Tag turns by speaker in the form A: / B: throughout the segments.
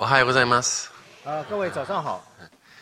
A: おはようございます。
B: 各位早上好。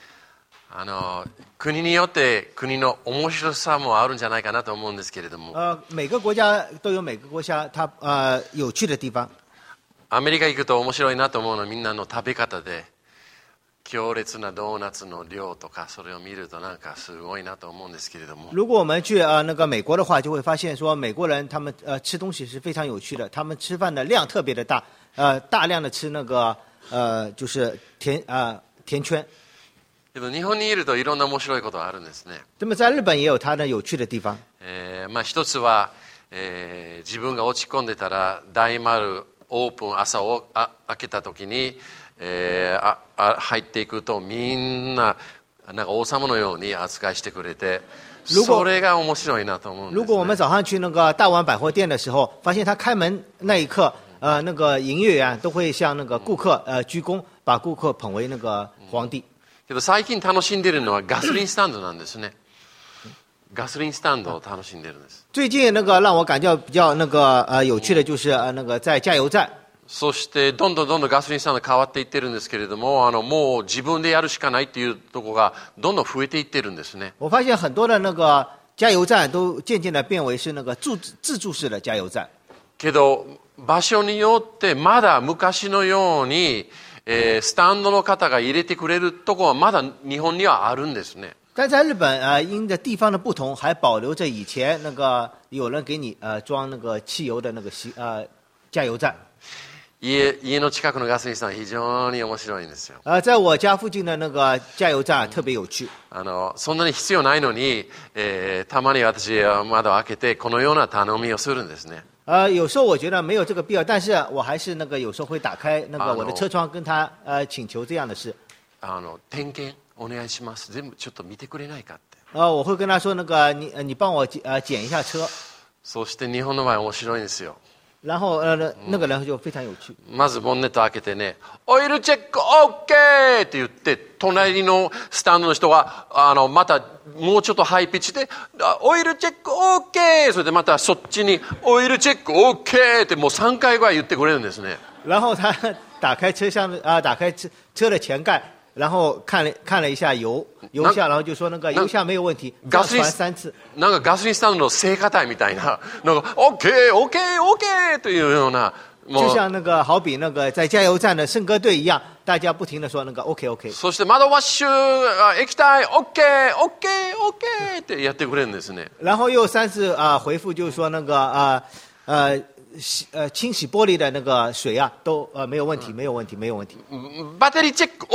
A: 国によって国の面白さもあるんじゃないかなと思うんですけれども。
B: 每个国家都有每个国家它有趣的地方。
A: アメリカ行くと面白いなと思うのはみんなの食べ方で、強烈なドーナツの量とかそれを見るとなんかすごいなと思うんですけれども。
B: 如果我们去那个美国的话，就会发现说美国人他们吃东西是非常有趣的，他们吃饭的量特别的大，大量的吃那个就是甜圈。
A: けど日本にいるといろんな面白いことがあるんですね。
B: 那么在日本也有它的有趣的地方。
A: 一つは、自分が落ち込んでたら大丸オープン朝を開けた時に、入っていくとみんななんか王様のように扱いしてくれて、それが面白いなと思うんですね。
B: 如果我们早上去那个大丸百貨店的时候，发现他开门那一刻，那个营业员都会向那个顾客鞠躬，把顾客捧为那个皇帝。
A: けど最近楽しんでるのはガソリンスタンドなんですね。ガソリンスタンドを楽しんでるんです。
B: 最近那个让我感觉比较那个有趣的就是那个在加油站。
A: そしてどんどんガソリンスタンド変わっていってるんですけれども、もう自分でやるしかないっていうところがどんどん増えていってるんですね。
B: 我发现很多的那个加油站都渐渐的变为是那个自助式的加油站。
A: けど場所によってまだ昔のように、スタンドの方が入れてくれるところはまだ日本にはあるんですね。
B: 但在日本因着地方的不同，还保留着以前那个有人给你装那个汽油的那个加油站。
A: 家の近くのガソリンスタンド非常に面白いんですよ。
B: 在我家附近的那个加油站特别有趣。
A: そんなに必要ないのに、たまに私は窓を開けてこのような頼みをするんですね。
B: 有时候我觉得没有这个必要，但是我还是那个有时候会打开那个我的车窗，跟他请求这样的事。
A: 点検お願いします。全部ちょっと見てくれないかって。
B: 我会跟他说那个你帮我检一下车。
A: そして日本の場合面白いんですよ。
B: 然后那个人就非常有趣。
A: まずボンネット開けてね、オイルチェック OK って言って、隣のスタンドの人がまたもうちょっとハイピッチでオイルチェック OK、それでまたそっちにオイルチェック OK ってもう3回ぐらい言ってくれるんですね。
B: 然后他打开打开车的前盖。然后看了一下油下，然后就说那个油下没有问题，再传3次。
A: なんかガソリンスタンドの聖歌隊みたいな、なんか OK というような。
B: 就像那个好比那个在加油站的圣歌队一样，大家不停的说那个 OK。
A: そして窓ワッシュ液体 OK ってやってくれるんですね。
B: 然后又3次回复，就是说那个清洗玻璃的那个水都没有问题。
A: バッテリーチェック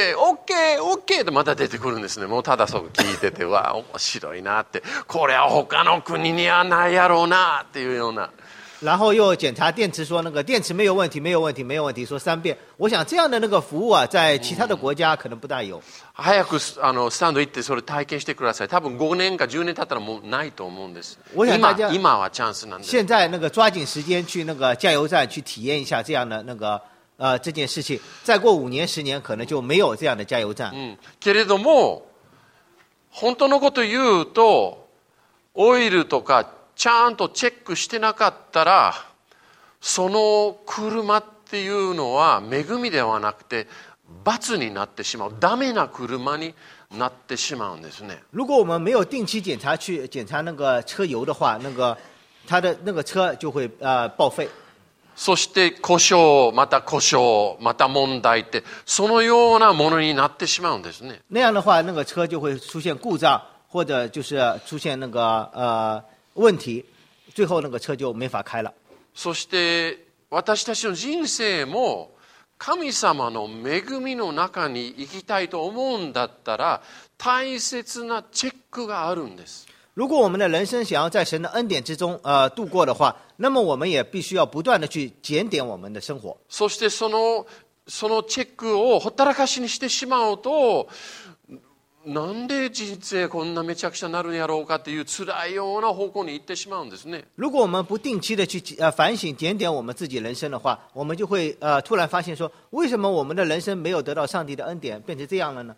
A: OK ってまた出てくるんですね。もうただそう聞いててわ面白いなって、これは他の国にはないやろうなっていうような。
B: 然后又检查电池，说那个电池没有问题，说3遍。我想这样的那个服务在其他的国家可能不大有。
A: 早くスタンド行ってそれ体験してください。多分5年か10年経ったらもうないと思うんです。今はチャンスなんです。
B: 现在那个抓紧时间去那个加油站去体验一下这样的那个这件事情。再过5年10年可能就没有这样的加油站。
A: けれども本当のこと言うとオイルとかちゃんとチェックしてなかったらその車っていうのは恵みではなくて罰になってしまう、ダメな車になってしまうんですね。
B: 如果我们没有定期检查那个车油的话，他的那个车就会报废。
A: そして故障また問題ってそのようなものになってしまうんですね。
B: 那样的话，那个车就会出现故障，或者就是出现那个问题，最后那个车就没法开了。
A: そして私たちの人生も神様の恵みの中に生きたいと思うんだったら大切なチェックがあるんです。
B: 如果我们的人生想要在神的恩典之中度过的话，那么我们也必须要不断的去检点我们的生活。
A: そしてそのチェックをほったらかしにしてしまうと、なんで人生こんなめちゃくちゃなるんやろうかっていう辛いような方向に行ってしまうんですね。
B: 如果我们不定期的去反省检点我们自己人生的话，我们就会突然发现说，为什么我们的人生没有得到上帝的恩典，变成这样了呢？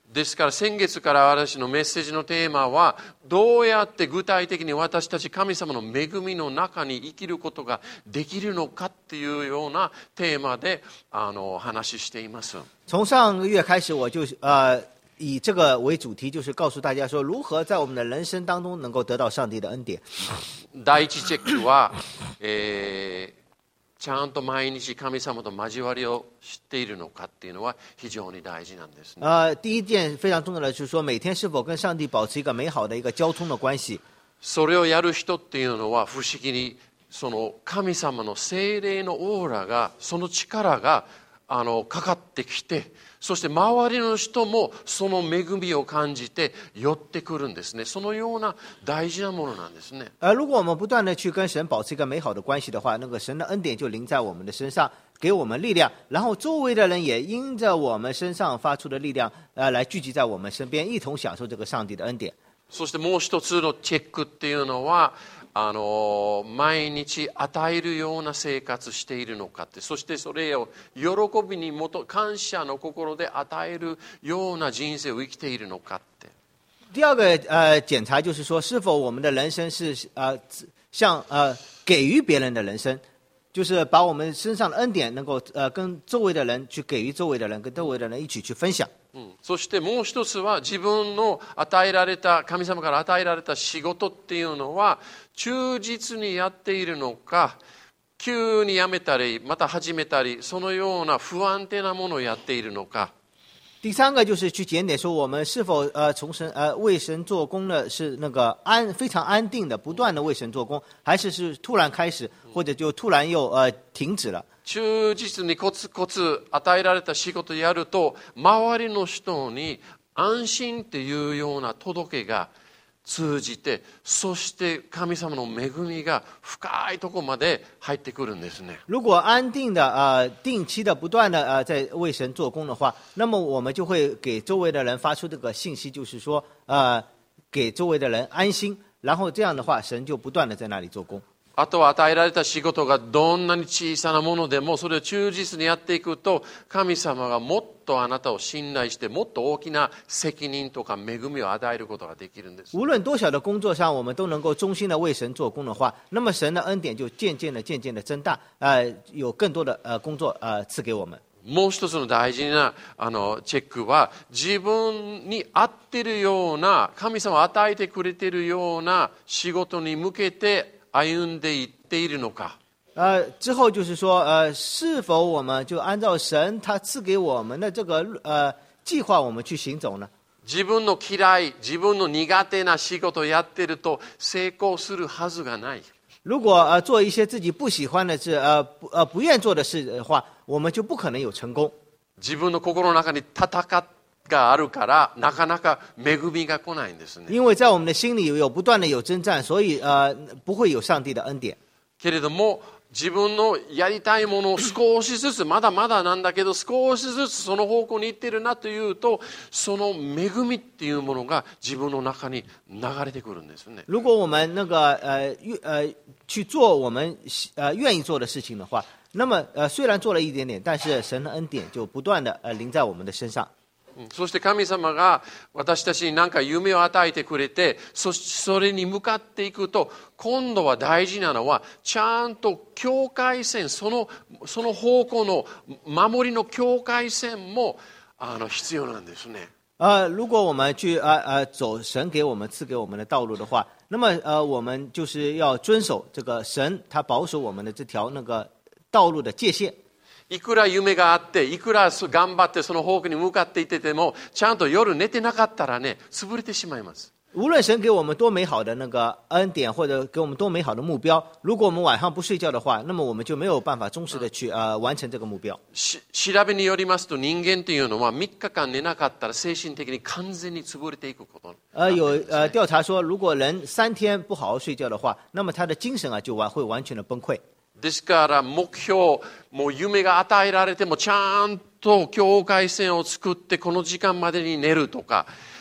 A: ですから先月から私のメッセージのテーマは、どうやって具体的に私たち神様の恵みの中に生きることができるのかっていうようなテーマで話しています。
B: 从上个月开始，我就以这个为主题，就是告诉大家说，如何在我们的人生当中能够得到上帝的恩典。
A: 第一チェックは、ちゃんと毎日神様と交わりをしているのかっていうのは非常に大事なんですね。
B: 第一件非常重要的就是说，每天是否跟上帝保持一个美好的一个交通的关系。
A: それをやる人っていうのは不思議にその神様の聖霊のオーラが、その力がかかってきて、そして周りの人もその恵みを感じて寄ってくるんですね。そのような大事なものなんですね。
B: 如果我们不断的去跟神保持一个美好的关系的话，那个神的恩典就临在我们的身上，给我们力量，然后周围的人也因着我们身上发出的力量，来聚集在我们身边，一同享受这个上帝的恩典。
A: そしてもう一つのチェックっていうのは、毎日与えるような生活しているのかって、そしてそれを喜びに感謝の心で与えるような人生を生きているのかって。
B: 第二个检查就是说，是否我们的人生是像给予别人的人生，就是把我们身上的恩典能够跟周围的人去给予周围的人，跟周围的人一起去分享。
A: そしてもう一つは、自分の与えられた神様から与えられた仕事っていうのは忠実にやっているのか、急に辞めたりまた始めたり、そのような不安定なものをやっているのか。
B: 第三个就是去检点说，我们是否从神为神做工的是那个非常安定的，不断的为神做工，还是突然开始，或者就突然又停止了。
A: 忠実にコツコツ与えられた仕事をやると、周りの人に安心っていうような届けが通じて、そして神様の恵みが深いところまで入ってくるんですね。
B: 如果安定的定期的不断的在为神做工的话，那么我们就会给周围的人发出这个信息，就是说给周围的人安心，然后这样的话，神就不断的在那里做工。
A: あとは与えられた仕事がどんなに小さなものでも、それを忠実にやっていくと、神様がもっとあなたを信頼して、もっと大きな責任とか恵みを与えることができるんです。
B: 无论多小的工作上，我们都能够忠心的为神做工的话，那么神的恩典就渐渐的增大，有更多的工作赐给我们。
A: もう一つの大事なチェックは、自分に合っているような、神様を与えてくれているような仕事に向けて歩んでいっているのか。
B: 之后就是说是否我们就按照神他赐给我们的这个计划，我们去行走呢？
A: 自分の嫌い、自分の苦手な仕事をやってると成功するはずがない。
B: 如果做一些自己不喜欢的事，不愿做的事的话，我们就不可能有成功。
A: 自分の心の中に戦があるから、なかなか恵みが来ないんですね。
B: 因为在我们的心里有不断的有征战，所以不会有上帝的恩典。
A: けれども、自分のやりたいものを少しずつ、まだまだなんだけど少しずつその方向に行ってるなというと、その恵みっていうものが自分の中に流れてくるんですね。
B: 如果我们那个去做我们愿意做的事情的话，那么虽然做了一点点，但是神的恩典就不断的临在我们的身上。
A: そして神様が私たちに何か夢を与えてくれて、それに向かっていくと、今度は大事なのはちゃんと境界線、その方向の守りの境界線も必要なんですね。
B: 如果我们去走神给我们赐给我们的道路的话，那么我们就是要遵守这个神他保守我们的这条那个道路的界限。
A: いくら夢があって、いくら頑張ってその方向に向かっていってても、ちゃんと夜寝てなかったらね、潰れてしまいます。
B: 无论神给我们多美好的那个恩典，或者给我们多美好的目标，如果我们晚上不睡觉的话，那么我们就没有办法忠实的去完成这个目标。
A: 調べによりますと、人間というのは3日間寝なかったら精神的に完全に潰れていくこと。
B: 有调查说，如果人3天不好好睡觉的话，那么他的精神就会完全的崩溃。
A: ですから目標、もう夢が与えられてもちゃんと境界線を作ってこの時間までに寝るとか、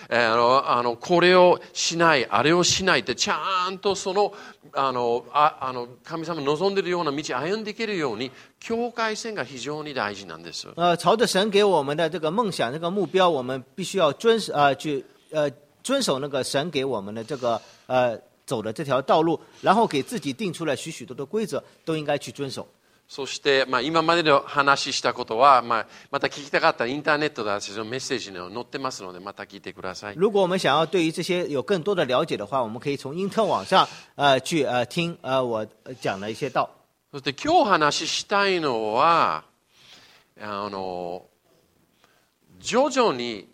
A: これをしない、あれをしないってちゃんとその神様の望んでいるような道を歩んでいけるように境界線が非常に大事なんです。
B: 朝着神给我们的这个梦想、这个目标，我们必须要遵守那个神给我们的这个走的这条道路，然后给自己定出了许许多的规则，都应该去遵守。
A: そして、今までの話したことは、また聞きたかったらインターネットで私のメッセージに載ってますので、また聞いてください。
B: 如果我们想要对于这些有更多的了解的话，我们可以从因特网上去听我讲的一些道。
A: そして今日話したいのは、徐々に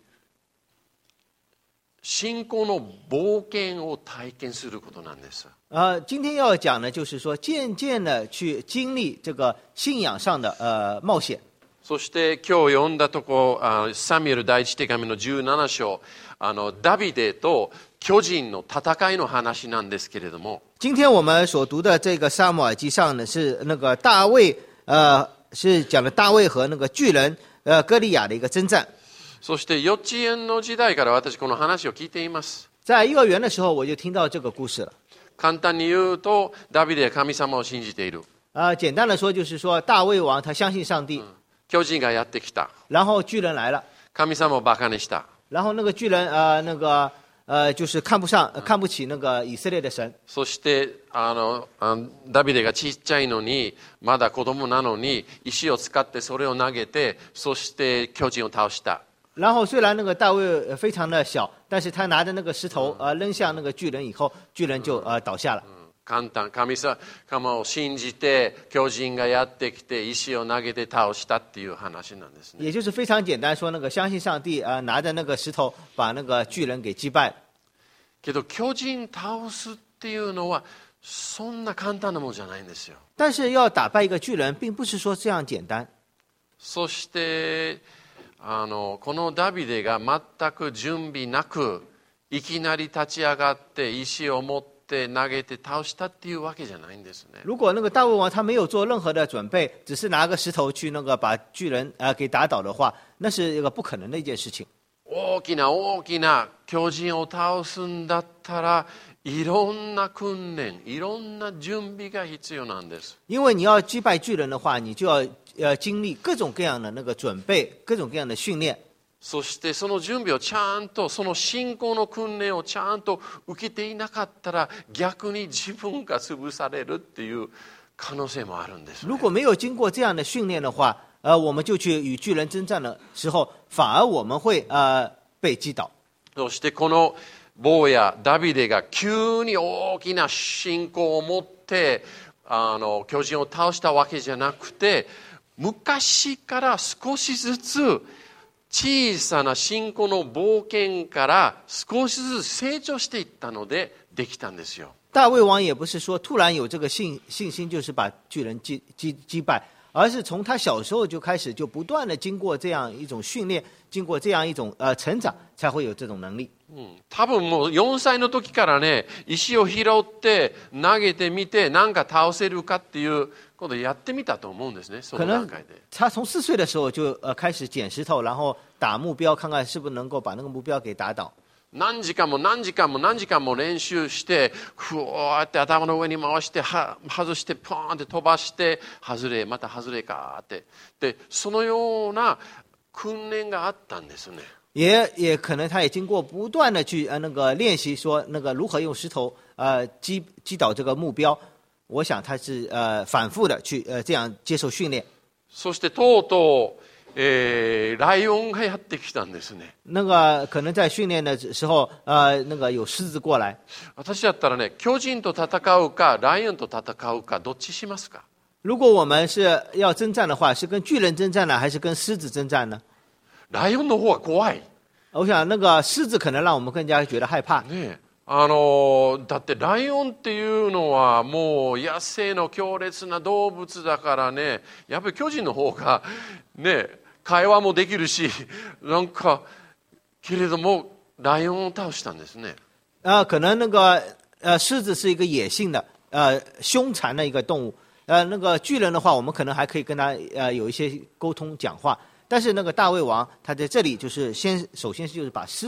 A: 信仰の冒険を体験することなんです。
B: 今天要讲的就是说，渐渐的去经历这个信仰上的冒险。
A: そして今日読んだとこ、サミュエル第一手紙の17章、ダビデと巨人の戦いの話なんですけれども。
B: 今天我们所读的这个撒母耳记上呢，是那个大卫，是讲的大卫和那个巨人歌利亚的一个征战。
A: そして幼稚園の時代から私この話を聞いています。
B: 在幼儿园的时候，我就听到这个故事了。
A: 簡単に言うと、ダビデは神様を信じている。
B: 简单的说，就是说大卫王他相信上帝。
A: 巨人がやってきた。
B: 然后巨人来了。
A: 神様をバカにした。
B: 然后那个巨人就是看不起那个以色列的神。
A: そしてダビデがちっちゃいのに、まだ子供なのに石を使ってそれを投げて、そして巨人を倒した。
B: 然后虽然那个大卫非常的小，但是他拿着那个石头扔向那个巨人以后，巨人就倒下了。
A: 簡単、神様を信じて巨人がやってきて石を投げて倒したっていう話なんですね。
B: 也就是非常简单说，那个相信上帝拿着那个石头把那个巨人给击败了。
A: けど巨人倒すっていうのはそんな簡単なものじゃないんですよ。
B: 但是要打败一个巨人，并不是说这样简单。
A: そしてこのダビデが全く準備なくいきなり立ち上がって石を持って投げて倒したっていうわけじゃないんですね。
B: 如果那个大卫王他没有做任何的准备，只是拿个石头去那个把巨人给打倒的话，那是一个不可能的一件事情。
A: 大きな大きな巨人を倒すんだったらいろんな訓練、いろんな準備が必要なんです。
B: 因为你要击败巨人的话，你就要经历各种各样的那个准备，各种各样的训练。
A: そしてその準備をちゃんと、その信仰の訓練をちゃんと受けていなかったら、逆に自分が潰されるっていう可能性もあるんです、ね。
B: 如果没有经过这样的训练的话，我们就去与巨人征战的时候，反而我们会被击倒。
A: そしてこの坊やダビデが急に大きな信仰を持って巨人を倒したわけじゃなくて、昔から少しずつ小さな信仰の冒険から少しずつ成長していったのでできたんですよ。
B: 大卫王也不是说突然有这个信心，就是把巨人击败，而是从他小时候就开始，就不断的经过这样一种训练，经过这样一种成长，才会有这种能力。
A: 多分もう4歳の時からね、石を拾って投げてみて何か倒せるかっていうことをやってみたと思うんですね。その段階で。
B: 他从4岁的時候就開始捡石頭，然後打目標，看看是不是能夠把那個目標給打倒。
A: 何時間も練習して、ふわーって頭の上に回して、外して、ポーンって飛ばして、外れ、また外れかって。で、そのような訓練があったんですね。
B: 也可能他也经过不断的去那个练习，说那个如何用石头击倒这个目标。我想他是反复的去这样接受训练。
A: そしてとうとうライオンがやってきたんですね。
B: 那个可能在训练的时候那个有狮子过来。
A: 私だったらね、巨人と戦うかライオンと戦うかどっちしますか？
B: 如果我们是要征战的话，是跟巨人征战呢，还是跟狮子征战呢？
A: ライオンの方が怖い。
B: 我想那个狮子可能让我们更加觉得害怕。
A: ね、だってライオンっていうのはもう野生の強烈な動物だからね、やっぱり巨人の方がね、会話もできるし、なんかけれどもライオンを倒したんですね。
B: 可能那个狮子是一个野性的凶残的一个动物。那个巨人的话，我们可能还可以跟他有一些沟通讲话。但是那个大卫王他在这里就是首先就是把狮子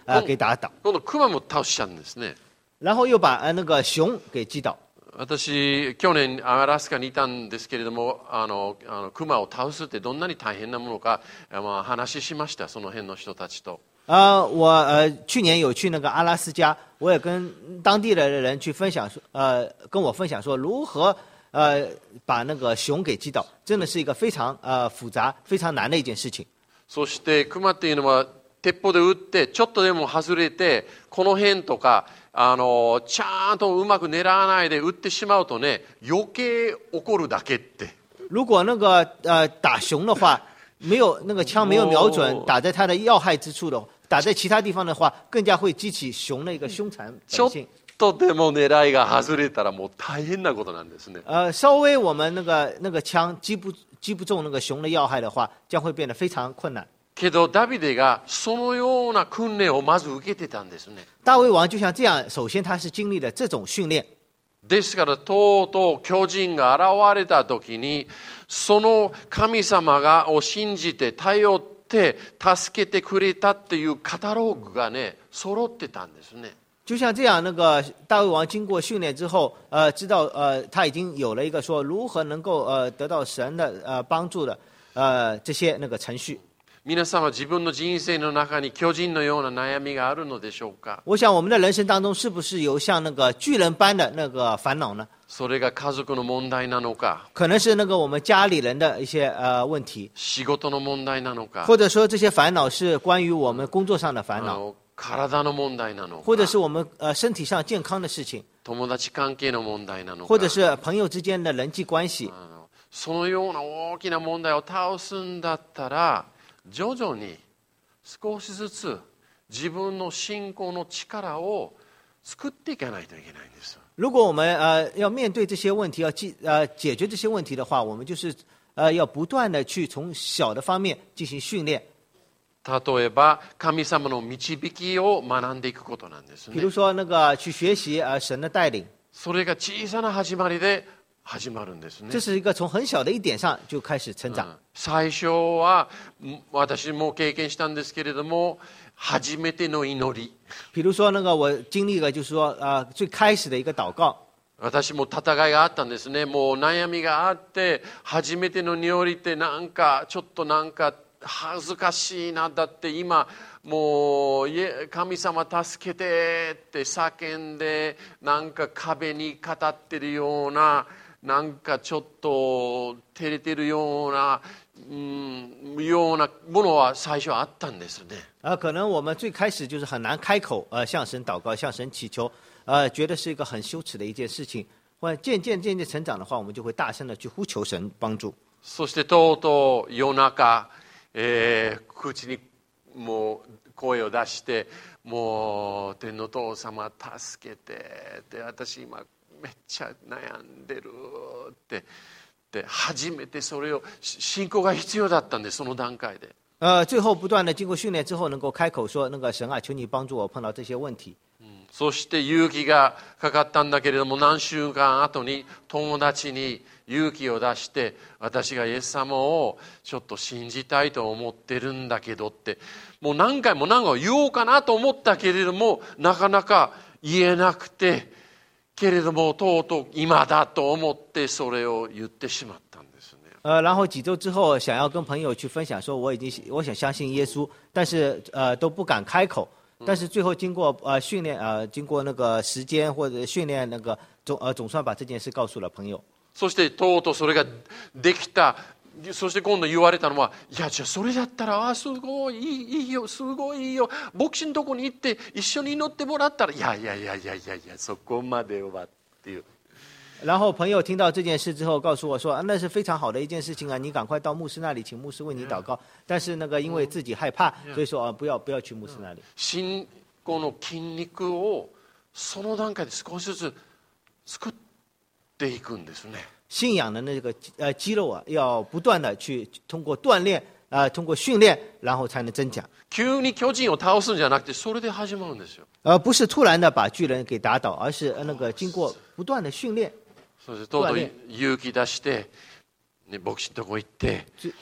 B: 给打倒，
A: 今度熊も倒しちゃうんですね。
B: 然后又把那个熊给击倒。
A: 私去年アラスカにいたんですけれども、熊を倒すってどんなに大変なものか、話しました。その辺の人たちと。
B: 我去年有去那个阿拉斯加，我也跟当地的人去分享，跟我分享说如何把那个熊给击倒，真的是一个非常复杂、非常难的一件事情。
A: そして熊っていうのは鉄砲で撃ってちょっとでも外れてこの辺とかちゃんとうまく狙わないで撃ってしまうとね、余計怒るだけって。
B: 如果那个打熊的话，没有那个枪没有瞄准，打在它的要害之处的，打在其他地方的话，更加会激起熊的一个凶残本性。
A: ちょっとでも狙いが外れたらもう大変なことなんですね。
B: 稍微我们那个枪击不中那个熊的要害的话，将会变得非常困難。
A: けどダビデがそのような訓練をまず受けてたんですね。
B: 大卫王就像这样，首先他是经历了这种训练。
A: ですからとうとう巨人が現れた時にその神様を信じて頼って助けてくれたっていうカタログがね揃ってたんですね。
B: 就像这样，那个大卫王经过训练之后，知道他已经有了一个说如何能够得到神的帮助的这些那个程序。
A: 皆さんは自分の人生の中に巨人のような悩みがあるのでしょうか。
B: 我想我们的人生当中是不是有像那个巨人般的那个烦恼呢？
A: それが家族の問題なのか。
B: 可能是那个我们家里人的一些问题。
A: 仕事の問題なのか。
B: 或者说这些烦恼是关于我们工作上的烦恼。
A: 体の問題なのか。
B: 或者是我们身体上健康的事情。
A: 友達関係の問題なのか。
B: 或者是朋友之間的人際關係。
A: そのような大きな問題を倒すんだったら徐々に少しずつ自分の信仰の力を作っていかないといけないんです。
B: 如果我们要面对这些问题，要解决这些问题的话，我们就是要不断的去从小的方面进行训练。
A: 例えば神様の導きを学んでいくことなんですね。
B: 比如说那个去学习神的带領。
A: それが小さな始まりで始まるんですね。
B: 这是一个从很小的一点上就开始成長。
A: 最初は私も経験したんですけれども、初めての祈り。
B: 比如说那个我经历了就是说最開始的一个祷告。
A: 私も戦いがあったんですね。もう悩みがあって初めての祈りってなんかちょっとなんか恥ずかしいな。だって今もう神様助けてって叫んでなんか壁に語ってるような、なんかちょっと照れてるようなものは最初あったんですね。
B: 可能我们最开始就是很难开口向神祷告，向神祈求，觉得是一个很羞耻的一件事情。或者渐渐成长的话，我们就会大声的去呼求神帮助。
A: そしてとうとう夜中、口にもう声を出して、もう天の父様助けてって私今めっちゃ悩んでるって初めてそれを信仰が必要だったんです。その段階で
B: 最後不断的经过训练之后能够开口说那个神啊求你帮助我碰到这些问题。
A: そして勇気がかかったんだけれども、何週間後に友達に勇気を出して、私がイエス様をちょっと信じたいと思ってるんだけどって、もう何回も言おうかなと思ったけれどもなかなか言えなくて、けれどもとうとう今だと思ってそれを言ってしまったんですね。
B: 然后几周之后想要跟朋友去分享说我想相信耶稣，但是都不敢开口。但是最后经过训练经过那个时间或者训練那个总算把这件事告诉了朋友。
A: そしてとうとうそれができた。そして今度言われたのは、いやじゃあそれだったらすごいいいよ、すごいいいよ、牧師のとこに行って一緒に祈ってもらったら、いやそこまではっていう。
B: 然后朋友听到这件事之后告诉我说那是非常好的一件事情啊，你赶快到牧师那里请牧师为你祷告。但是那个因为自己害怕，所以说不要去牧师那里。
A: 信仰の筋肉をその段階で少しずつ作っていくんですね。
B: 信仰的那个肌肉啊，要不断的去通过锻炼通过训练，然后才能增长。
A: 急に巨人を倒すんじゃなくて、それで始まるんですよ。
B: 不是突然的把巨人给打倒，而是那个经过不断的训练。
A: そしてとうとう勇気出して、牧師のとこ行って。
B: 最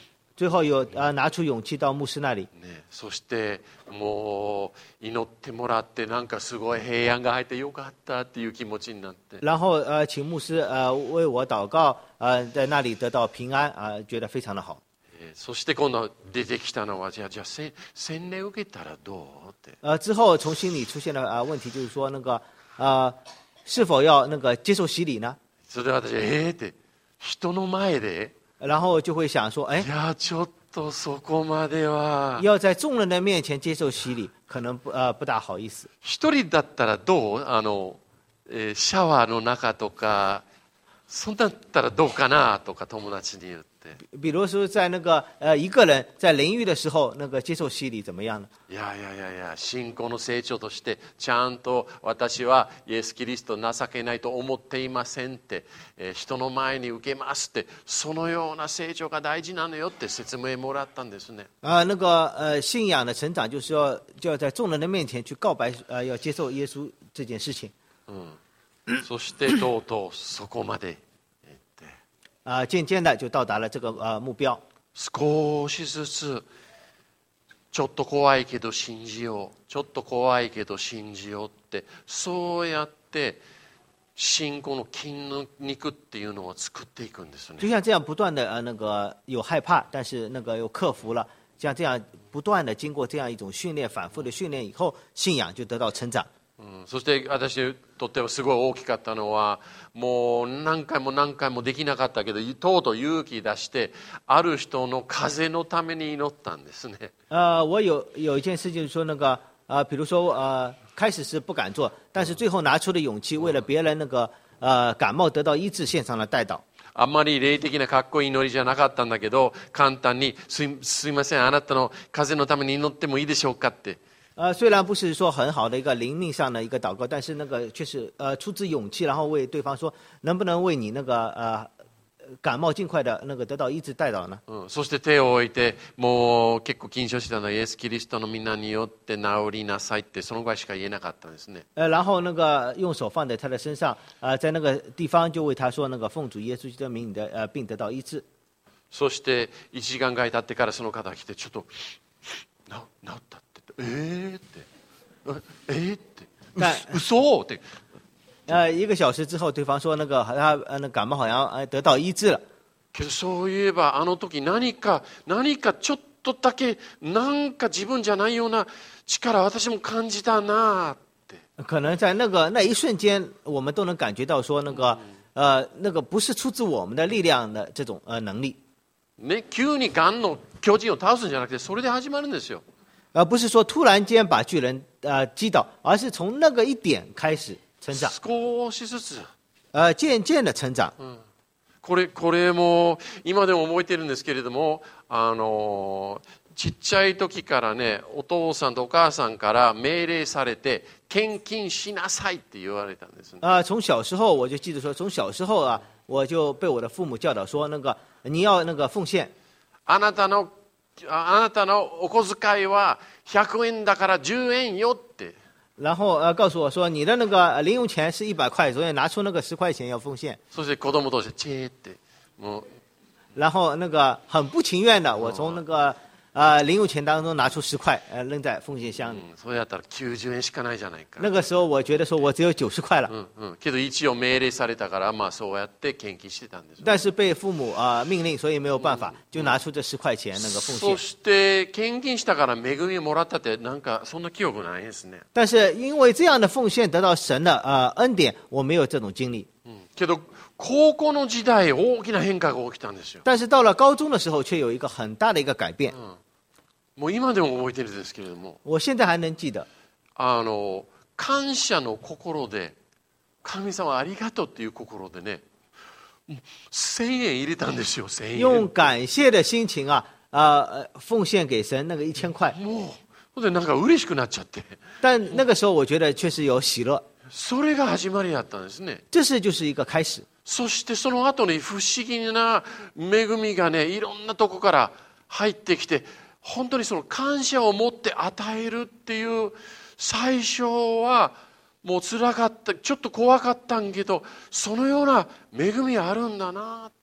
B: 最后有拿出勇气到牧师那里，
A: ね、そしてもう祈ってもらってなんかすごい平安が入ってよかったっていう気持ちになって、
B: 然后请牧师为我祷告，在那里得到平安觉得非常的好。
A: そして今度出てきたのはじゃあ洗礼受けたらどうって。
B: 之后从心里出现了问题，就是说那个是否要那个接受洗礼呢？
A: それで私って人の前で。
B: 然后就会想说，
A: いやちょっとそこまでは
B: 要在众人的面前接受洗礼，可能不大好意思。
A: 一人だったらどうシャワーの中とかそんだったらどうかなとか友達に言って。
B: 比如说在那个一个人在淋浴的时候，那个接受洗礼怎么样呢？
A: いや信仰の成長としてちゃんと私はイエス・キリスト情けないと思っていませんって、人の前に受けますってそのような成長が大事なのよって説明もらったんですね。
B: 那个信仰的成长就是就要在众人的面前去告白要接受耶稣这件事情。
A: そしてとうとうそこまで
B: 渐渐的就到达了这个目标。
A: 少しずつちょっと怖いけど信じよう、ちょっと怖いけど信じようってそうやって信仰の筋肉っていうのを作っていくんですね。
B: 就像这样不断的那个有害怕，但是那个又克服了，像这样不断的经过这样一种训练，反复的训练以后，信仰就得到成长。
A: そして私にとってはすごい大きかったのはもう何回もできなかったけどとうとう勇気出してある人の風のために祈ったんですね。
B: 我有一件事就是说那个比如说开始是不敢做，但是最后拿出了勇气，为了别人那个感冒得到医治，献上了代祷。
A: あんまり霊的なかっこいい祈りじゃなかったんだけど簡単にすいませんあなたの風のために祈ってもいいでしょうかって
B: 虽然不是说很好的一个灵命上的一个祷告，但是那个却是出自勇气，然后为对方说，能不能为你那个感冒尽快的那个得到医治代祷呢？
A: そして手を置いてもう結構緊張してたのはイエス・キリストの皆によって治りなさいってそのぐらいしか言えなかったんですね。
B: 然后那个用手放在他的身上，在那个地方就为他说那个奉主耶稣基督的名，你的病得到医治。
A: そして1時間ぐらい経ってからその方が来てちょっと治ったって嘘って
B: 1个小時之后，对方说那个他感冒好像得到医治了。
A: けどそういえばあの時何かちょっとだけなんか自分じゃないような力私も感じたなって。
B: 可能在那一瞬間，我们都能感觉到说那个不是出自我们的力量的这种能力。
A: ね、急にガンの巨人を倒すんじゃなくてそれで始まるんですよ。
B: 不是说突然間把巨人击倒，而是从那个一点开始成長。
A: 少しずつ。
B: 渐渐的成長。
A: これも今でも覚えてるんですけれども、ちっちゃい時からね、お父さんとお母さんから命令されて献金しなさいって言われたんですね。
B: 从小时候我就记得说，从小时候我就被我的父母教导说，那个你要那个奉献。
A: あなたのお小遣いは100円だから10円よって。
B: 然后告诉我说，你的那个零用钱是100塊，所以拿出那个10塊錢要奉獻。
A: そして子供同士チェーってもう。
B: 然后那个很不情願的，我從那個零用錢當中拿出10塊，扔在奉獻箱裡。
A: それやったら90円しかないじゃないか。
B: 那個時候我覺得說我只有90塊了。
A: けど一応命令されたから、そうやって献金してたんです。
B: 但是被父母命令，所以沒有辦法，就拿出這10塊錢那個奉獻。
A: そして献金したから恵みもらったってなんかそんな記憶ないですね。
B: 但是因為這樣的奉獻得到神的恩典，我沒有這種經歷。
A: けど高校の時代大きな変化が起きたんですよ。
B: 但是到了高中的時候，卻有一個很大的一個改變。
A: もう今でも覚えてるんですけれども、
B: 我現在還能記得。
A: 感謝の心で神様ありがとうっていう心でね、1000円入れたんですよ。1000円。
B: 用感謝的心情奉獻給神那個1000塊。
A: もうでなんか嬉しくなっちゃって。
B: 但那個時候我覺得確實有喜樂。
A: それが始まりだったんですね。
B: 這是就是一個開始。
A: そしてその後に不思議な恵みがね、いろんなとこから入ってきて、本当にその感謝を持って与えるっていう、最初はもう辛かった、ちょっと怖かったんけど、そのような恵みあるんだなっ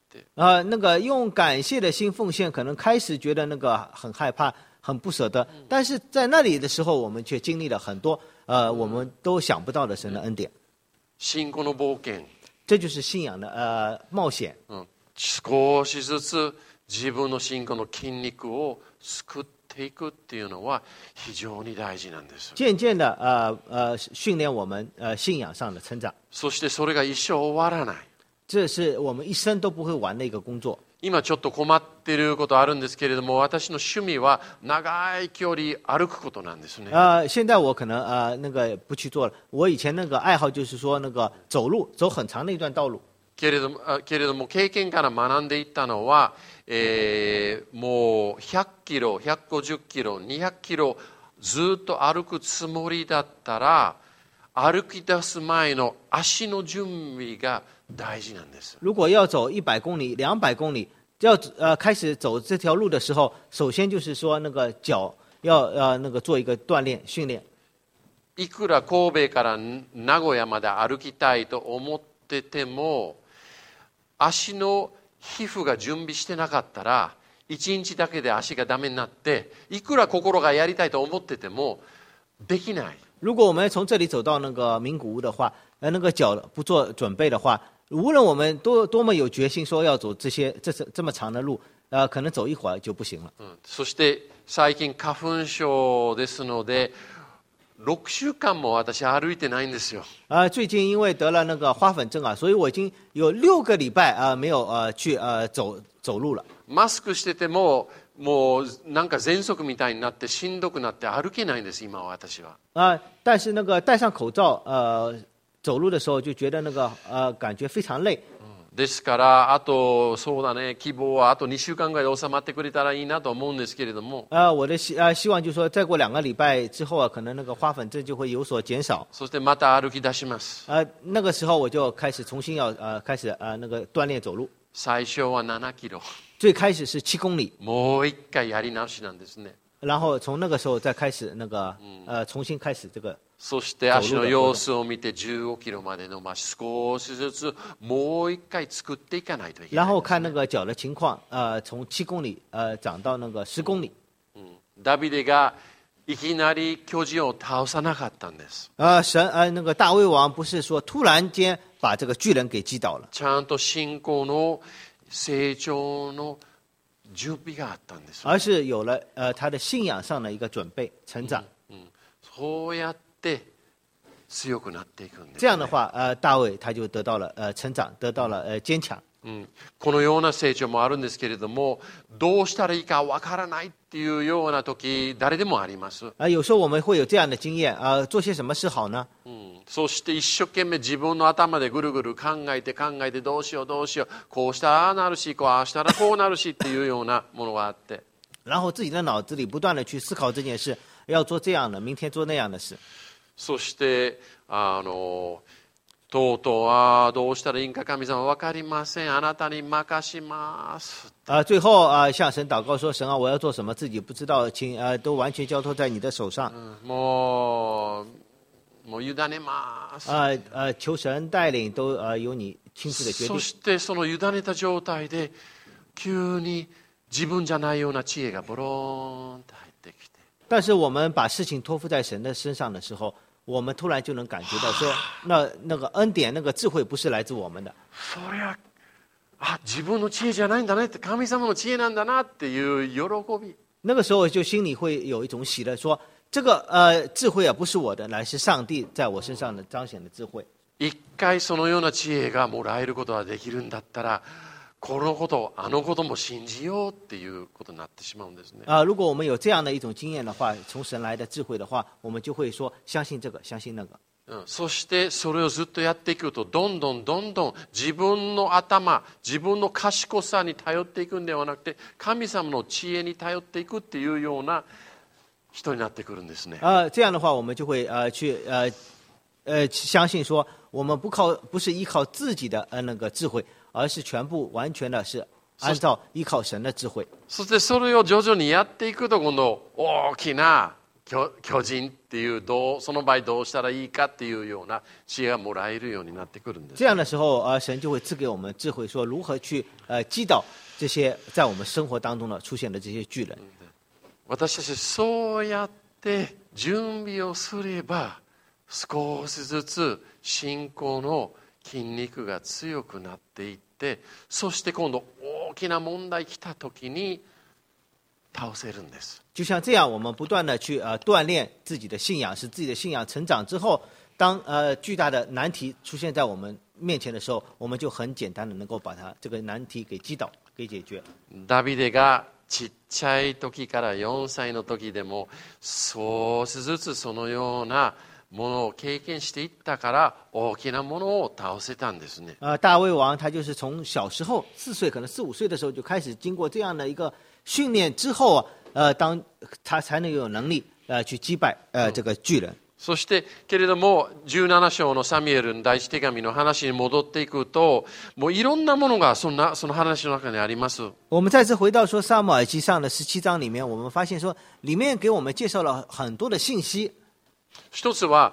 A: て。
B: 那个用感谢的心奉献，可能开始觉得那个很害怕、很不舍得，但是在那里的时候，我们却经历了很多我们都想不到的神的恩典。
A: 信仰の冒険。
B: 这就是信仰的冒险。
A: 少しずつ自分の信仰の筋肉を作っていくっていうのは非常に大事なんです。
B: 渐渐的训练我们信仰上的成长。
A: そしてそれが一生終わらない。
B: 这是我们一生都不会完的一个工作。
A: 今ちょっと困っていることあるんですけれども、私の趣味は長い距離歩くことなんですね。
B: 现在我可能那个不去做了。我以前那个爱好就是说那个走路，走很长的一段道路。
A: けれども経験から学んでいったのは、もう100キロ、150キロ、200キロずっと歩くつもりだったら、歩き出す前の足の準備が大事なんです。
B: 如果要走100公里、200公里，要开始走这条路的时候，首先就是说那个脚要那个做一个锻炼训练。
A: いくら神戸から名古屋まで歩きたいと思ってても、足の皮膚が準備してなかったら、1日だけで足がダメになって、いくら心がやりたいと思っててもできない。
B: 如果我们从这里走到那个名古屋的话，那个脚不做准备的话，无论我们多么有决心说要走这么长的路，可能走一会儿就不行了。
A: そして最近花粉症ですので、6週間も私歩いてないんですよ。
B: 最近因为得了那个花粉症所以我已经有6个礼拜没有去走路了。
A: マスクしててももうなんか喘息みたいになってしんどくなって歩けないんです今私は。
B: 但是那个戴上口罩走路的时候就觉得那个感觉非常累。
A: ですからあとそうだね、希望はあと2週間ぐらいで収まってくれたらいいなと思うんですけれども。
B: 我的希望就是说再过2个礼拜之后可能那个花粉症就会有所减少。
A: そしてまた歩き出します。
B: 那个时候我就开始重新要开始那个锻炼走路。
A: 最初は7キロ。
B: 最开始是7公里。
A: もう一回やり直しなんですね。
B: 然后从那个时候再开始那个重新开始这个。
A: そして足の様子を見て15キロまで伸ばし、少しずつもう一回作っていかないといけない。
B: 然后看那个脚的情况，从7公里长到那个10公里。
A: ダビデがいきなり巨人を倒さなかったんです。
B: 那个大卫王不是说突然间把这个巨人给击倒了。
A: ちゃんと信仰の成長の準備があったんです。
B: 而是有了他的信仰上的一个准备成長。
A: そうやって強くなっていくんです。
B: 这样的话大卫他就得到了成長，得到了堅強。
A: このような成長もあるんですけれども、どうしたらいいかわからないっていうような時誰でもあります。
B: 有时候我们会有这样的经验做些什么事好呢？
A: そして一生懸命自分の頭でぐるぐる考えてどうしようこうしたらああなるしこうしたらこうなるしっていうようなものがあって、
B: 然后自己的脑子里不断的去思考这件事，要做这样的，明天做那样的事。
A: そしてとうとうはどうしたらいいか神様分かりません、あなたに任します。
B: 最后向神祷告说，神我要做什么自己不知道，请都完全交托在你的手上。
A: もう委ねます。
B: 求神带领，都由你亲自的决定。
A: そしてその委ねた状態で急に自分じゃないような知恵がボローンと入ってきて。
B: 但是我们把事情托付在神的身上的时候，我们突然就能感觉到说，那个恩典、那个智慧不是来自我们的。
A: そりゃ自分の知恵じゃないんだねって、神様の知恵なんだなっていう喜び。
B: 那个时候就心里会有一种喜乐，说这个智慧不是我的，乃是上帝在我身上的彰显的智慧。
A: 一回そのような知恵がもらえることができるんだったら、このことあのことも信じようっていうことになってしまうんですね。
B: 如果我们有这样的一种经验的话，从神来的智慧的话，我们就会说相信这个，相信那个。
A: そしてそれをずっとやっていくと、どんどん自分の頭、自分の賢さに頼っていくんではなくて、神様の知恵に頼っていくっていうような人になってくるんですね。
B: 这样的话，我们就会去相信说，我们不是依靠自己的那个智慧，而是全部完全的是按照依靠神的智慧。
A: そしてそれを徐々にやっていくと、今度大きな巨人っていうその場合どうしたらいいかっていうような知恵がもらえるようになってくるんです。
B: 这样的时候，神就会赐给我们智慧，说如何去击倒这些在我们生活当中呢出现的这些巨人。
A: 私たちそうやって準備をすれば、少しずつ信仰の筋肉が強くなっていって、そして今度大きな問題来た時に倒せるんです。
B: 就像这样，我们不断的去锻炼自己的信仰，使自己的信仰成长之后，当巨大的难题出现在我们面前的时候，我们就很简单的能够把这个难题给击倒、给解决。
A: ダビデがちっちゃい時から4歳の時でも少しずつそのようなものを経験していったから大きなものを倒せたんですね。
B: 大卫王他就是从小时候4岁，可能4、5岁的时候就开始经过这样的一个训练之后当他才能有能力去击败这个巨人。
A: そしてけれども17章のサミュエルの第一手紙の話に戻っていくと、もういろんなものがその話の中にあります。
B: 我们再次回到说撒母耳记上的17章里面，我们发现说里面给我们介绍了很多的信息。
A: 一つは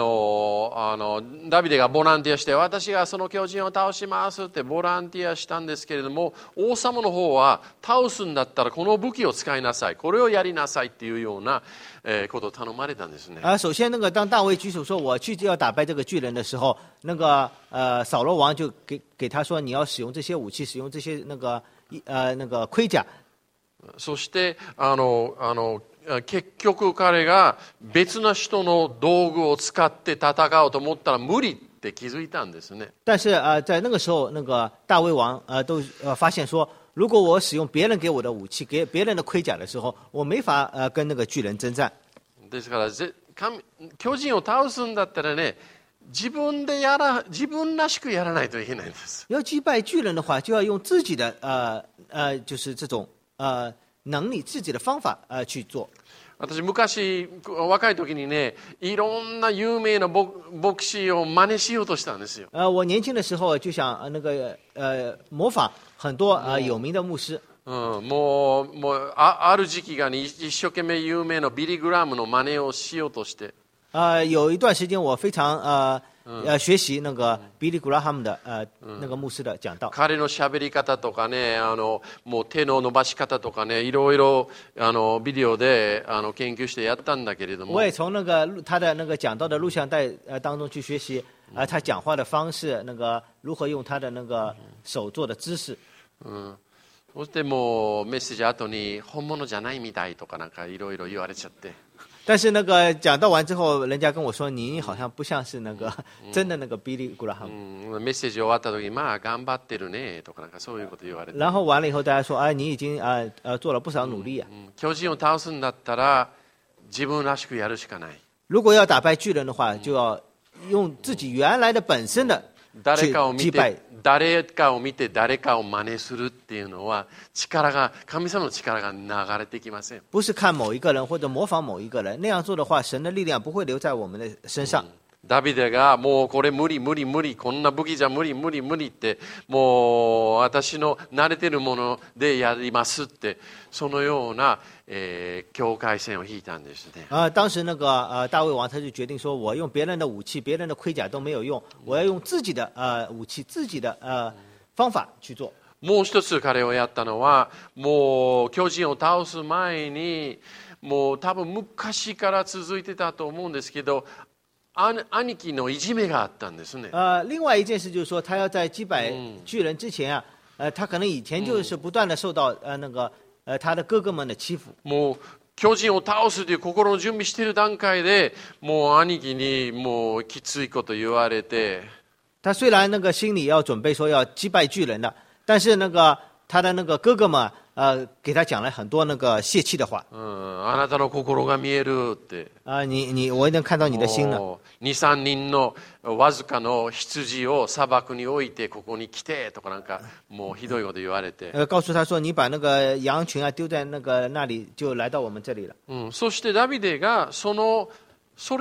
A: ダビデがボランティアして、私がその巨人を倒しますってボランティアしたんですけれども、王様の方は倒すんだったらこの武器を使いなさい、これをやりなさいっていうようなことを頼まれたんですね。
B: 首先当大卫举手说我去要打败这个巨人的时候，扫罗王就给他说你要使用这些武器，使用这些盔甲。
A: そして結局彼が別の人の道具を使って戦おうと思ったら無理って気づいたんですね。
B: 但是在那个时候大卫王都发现说，如果我使用别人给我的武器，给别人的盔甲的时候，我没法跟那个巨人征战。
A: ですから巨人を倒すんだったらね、自分らしくやらないといけないんです。
B: 要击败巨人的话，就要用自己的就是这种能力、自己的方法去做。
A: 私昔若い時にね、いろんな有名な牧師を真似しようとしたんですよ。
B: 我年轻的时候就想模仿很多有名的牧师。
A: もうある時期がね、一生懸命有名なビリー・グラムの真似をしようとして。
B: 有一段时间我非常学習ビリー・グラハム的牧師的講道。
A: 彼の喋り方とかね、もう手の伸ばし方とかね、いろいろビデオで研究してやったんだけれども。
B: 我也從他的講道的錄像帶當中去學習他講話的方式，如何用他的手做的姿勢。
A: そしてもうメッセージ後に本物じゃないみたいとかなんかいろいろ言われちゃって。
B: 但是讲到完之后，人家跟我说你好像不像是真的Billy Graham。
A: メッセージ終わった時、まあ頑張ってるねとかなんかそういうこと言われて。
B: 然后完了以后，大家说你已经做了不少努力啊。
A: 巨人を倒すんだったら自分らしくやるしかない。
B: 如果要打败巨人的话，就要用自己原来的本身的去击败。
A: 誰かを見て誰かを真似するっていうのは神様の力が流れてきません。
B: 不是看某一个人或者模仿某一个人，那样做的话，神的力量不会留在我们的身上。
A: ダビデがもうこれ無理、こんな武器じゃ無理って、もう私の慣れてるものでやりますって、そのような境界線を引いたんですね。
B: 当时大卫王他就决定说，我用别人的武器、别人的盔甲都没有用，我要用自己的武器、自己的方法去做。
A: もう一つ彼をやったのは、もう巨人を倒す前に、もう多分昔から続いてたと思うんですけど、兄貴のいじめがあったんですね。
B: 另外一件事就是说，他要在击败巨人之前他可能以前就是不断的受到他的哥哥们的欺负。
A: もう巨人を倒すという心の準備している段階で、もう兄貴にもうきついこと言われて。
B: 他虽然心里要准备说要击败巨人的，但是他的哥哥们给他讲了很多泄气的话。
A: あなたの心が見えるって。
B: 我能看到你的心了。
A: 2、3人のわずかの羊を砂漠に置いてここに来てとかなんかもうひどいこと言われて。
B: 告訴他說你把羊群丟在那裡就來到我們這裡了。
A: そしてダビデがそれを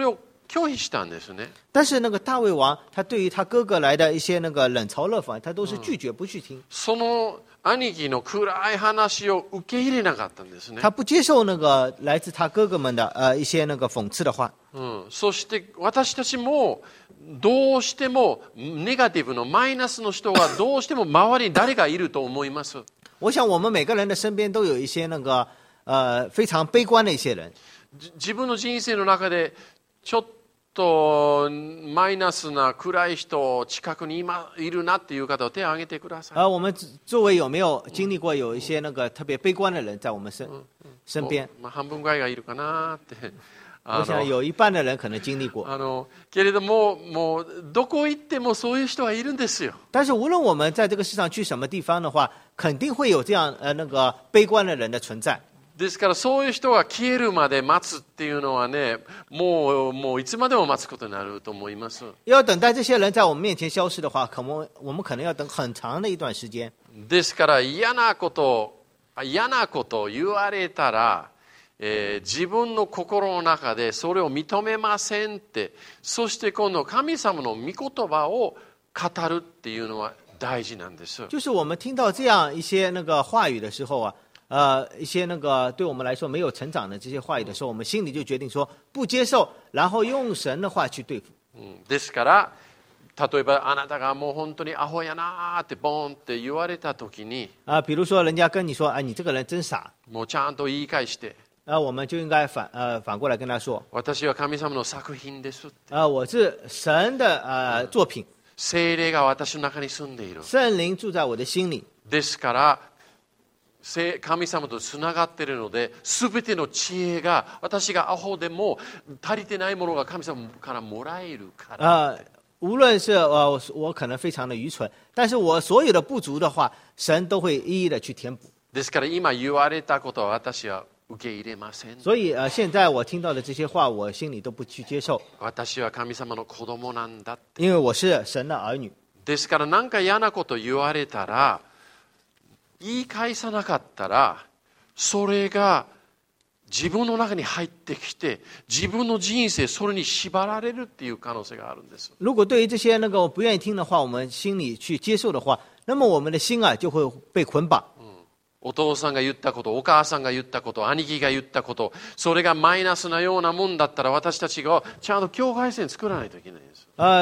A: 拒否したんですね。
B: 但是那个大卫王，他对于他哥哥来的一些那个冷嘲热讽，他都是拒绝不去听，
A: その兄貴の暗い話を受け入れなかったんですね。
B: 他不接受那个来自他哥哥们的一些那个讽刺的话。
A: そして私たちもどうしてもネガティブのマイナスの人がどうしても周りに誰かいると思います。
B: 我想我们每个人的身边都有一些那个非常悲观的一些人。
A: 自分の人生の中でちょっとマイナスな暗い人近くに今いるなっていう方は手を挙げてください。
B: 我们周围有没有经历过有一些那个特别悲观的人在我们身边？
A: 半分ぐらいがいるかなって。
B: 我想有一半的人可能经历过。
A: けれどももうどこ行ってもそういう人はいるんですよ。
B: 但是无论我们在这个世上去什么地方的话，肯定会有这样那个悲观的人的存在。
A: ですからそういう人が消えるまで待つっていうのはね、もういつまでも待つことになると思います。
B: 要等待这些人在我们面前消失的话，我们可能要等很长的一段时间。
A: ですから嫌なこと言われたら、自分の心の中でそれを認めませんって、そして今度神様の御言葉を語るっていうのは大事なんです。
B: 就是我们听到这样一些那个话语的时候啊。一些那个对我们来说没有成长的这些话语的时候，我们心里就决定说不接受，然后用神的话去对付。
A: ですから例えばあなたがもう本当にアホやなってボンって言われた時に
B: 比如说人家跟你说你这个人真傻，
A: もうちゃんと言い返して
B: 我们就应该反过来跟他说，
A: 私は神様の作品ですって。
B: 我是神的作品，
A: 聖霊が私の中に住んでいる。
B: 圣灵住在我的心里。
A: ですから神様とつながっているので、すべての知恵が私がアホでも足りてないものが神様からもらえるから。
B: 无论是我可能非常的愚蠢，但是我所有的不足的话，神都会一一的去填补。
A: ですから今言われたことは私は受け入れません。
B: 所以现在我听到的这些话，我心里都不去接受。
A: 私は神様の子供なんだって。
B: 因为我是神的儿女。
A: ですから何か嫌なこと言われたら。言い返さなかったら、それが自分の中に入ってきて、自分の人生それに縛られるっていう可能性があるんです。
B: 如果对于这些那个我不愿意听的话，我们心里去接受的话，那么我们的心就会被捆绑。
A: お父さんが言ったこと、お母さんが言ったこと、兄貴が言ったこと、それがマイナスなようなもんだったら、私たちがちゃんと境界線作らないといけないんです。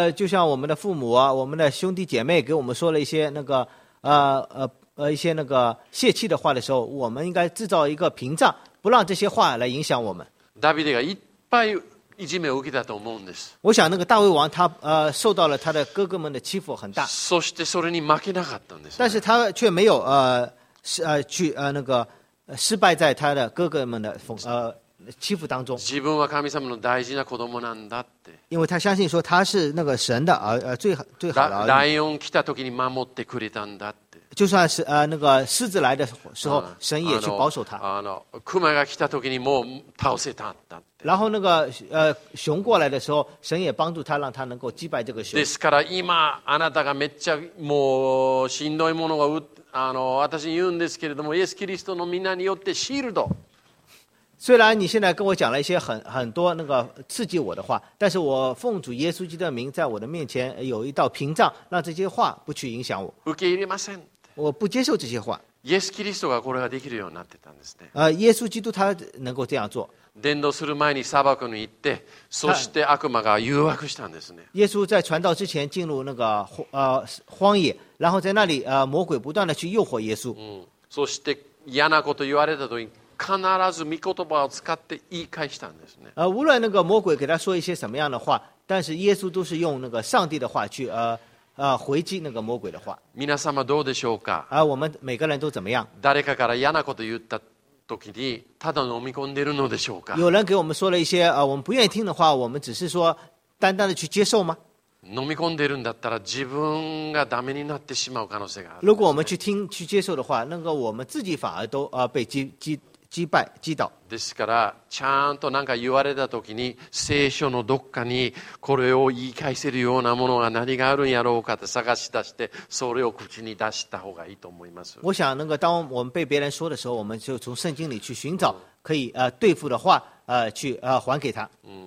B: 就像我们的父母我们的兄弟姐妹给我们说了一些那个一些那个泄气的话的时候，我们应该制造一个屏障，不让这些话来影响我们。
A: ダビデがいっぱいいじめを受けたと思うんです。
B: 我想那个大卫王他受到了他的哥哥们的欺负很大。
A: そしてそれに負けなかったんです。
B: 但是他却没有去那个失败在他的哥哥们的欺负当中。
A: 自分は神様の大事な子供なんだって。
B: 因为他相信说他是那个神的最好的儿女。
A: ライオン来た時に守ってくれたんだって。
B: 就算是那个狮子来的时候，神也去保守他。
A: 熊が来た時にもう倒せたんだって。
B: 然后那个熊过来的时候，神也帮助他，让他能够击败这个熊。
A: ですから今あなたがめっちゃもうしんどいものが私に言うんですけれども、イエスキリストの皆によってシールド。
B: 虽然你现在跟我讲了一些很多那个刺激我的话，但是我奉主耶稣基督的名，在我的面前有一道屏障，让这些话不去影响我。
A: 受け入れません。
B: 我不接受这些话。
A: イエスキリストがこれができるようになってたんですね。
B: 耶稣基督他能够这样做。
A: 伝道する前に砂漠に行って、そして悪魔が誘惑したんですね。
B: 耶稣在传道之前进入那个荒野，然后在那里魔鬼不断的去诱惑耶稣。
A: そして嫌なこと言われた時に必ず御言葉を使って言い返したんですね。
B: 无论那个魔鬼给他说一些什么样的话，但是耶稣都是用那个上帝的话去回击那个魔鬼的话。
A: 皆様どうでしょうか。
B: 我们每个人都怎么样？
A: 誰かから嫌なこと言った時にただ飲み込んでいるのでしょうか。
B: 有人给我们说了一些我们不愿意听的话，我们只是说单单的去接受吗？
A: 飲み込んでいるんだったら自分がダメになってしまう可能性がある。
B: 如果我们去听去接受的话，那个我们自己反而都被击倒。
A: ですからちゃんと何か言われた時に聖書のどっかにこれを言い返せるようなものが何があるんやろうかって探し出してそれを口に出した方がいいと思います。
B: 我想那个当我们被别人说的时候，我们就从圣经里去寻找可以对付的话去还给他。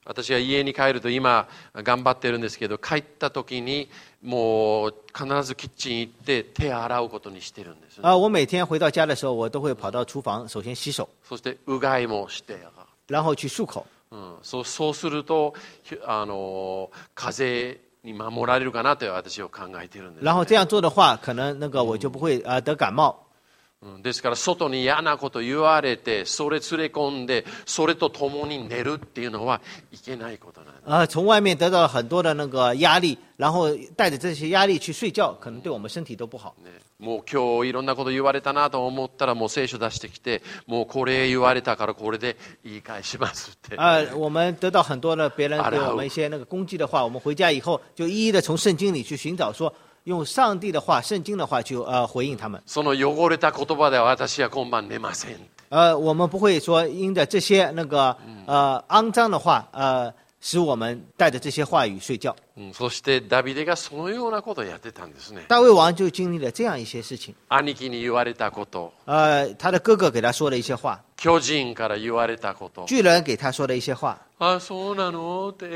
A: 私が家に帰ると今頑張ってるんですけど、帰った時にもう必ずキッチン行って手洗うことにしてるんです、
B: 我每天回到家的时候，我都会跑到厨房，首先洗手，
A: そしてうがいもして、
B: 然后去漱口。
A: そうすると風邪に守られるかなと私は考えているんです、
B: 然后这样做的话，可能我就不会得感冒。
A: ですから外に嫌なこと言われて、それ連れ込んで、それと共に寝るっていうのはいけないことなんです。
B: 从外面得到很多的压力，然后带着这些压力去睡觉，可能对我们身体都不好。
A: もう今日いろんなこと言われたなと思ったら、もう聖書出してきて、もうこれ言われたからこれで言い返しますって。
B: 我们得到很多的别人对我们一些攻击的话，我们回家以后就一一的从圣经里去寻找说。用上帝的话、圣经的话去回应他们。
A: その汚れた言葉で私は今晩寝ません。
B: 我们不会说因着这些肮脏的话使我们带着这些话语睡觉。
A: そしてダビデがそのようなことをやってたんですね。
B: 大卫王就经历了这样一些事情。
A: 兄貴に言われたこと。
B: 他的哥哥给他说了一些话。
A: 巨人から言われたこと。
B: 巨人给他说了一些话。
A: そうなのって、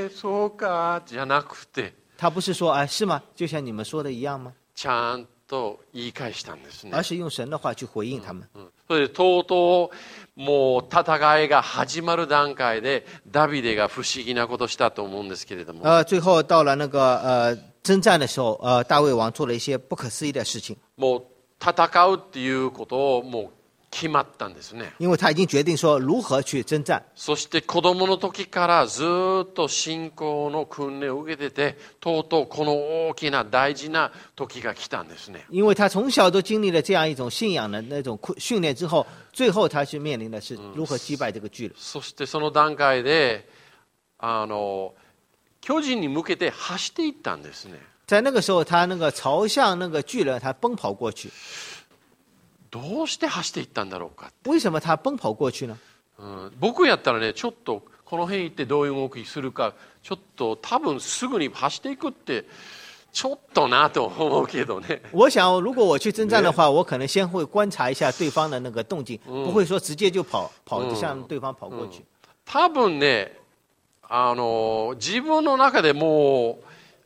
A: そうかじゃなくて。
B: 他不是说是吗？就像你们说的一样吗？
A: ちゃんと言い返したんですね。
B: 而是用神的话去回应他们。
A: それでとうとうもう戦いが始まる段階でダビデが不思議なことしたと思うんですけれども。
B: 最后到了征战的时候，大卫王做了一些不可思议的事情。
A: もう戦うっていうことをもう決まったんですね。
B: 因为他已经决定说如何去征战。
A: そして子供の時からずっと信仰の訓練を受けてて、とうとうこの大きな大事な時が来たんですね。
B: 因为他从小都经历了这样一种信仰的那种训练之后，最后他去面临的是如何击败这个巨人。
A: そしてその段階で巨人に向けて走っていったんですね。
B: 在那个时候，他朝向巨人，他奔跑过去。
A: どうして走っていったんだろうか。
B: 为什么他奔跑过去呢？
A: 僕やったらね、ちょっとこの辺行ってどういう動きするか、ちょっと多分すぐに走っていくってちょっとなと思うけどね。
B: 我想，如果我去征战的话，我可能先会观察一下对方的动静，不会说直接就跑着向对方跑过去。
A: 多分ね、自分の中でも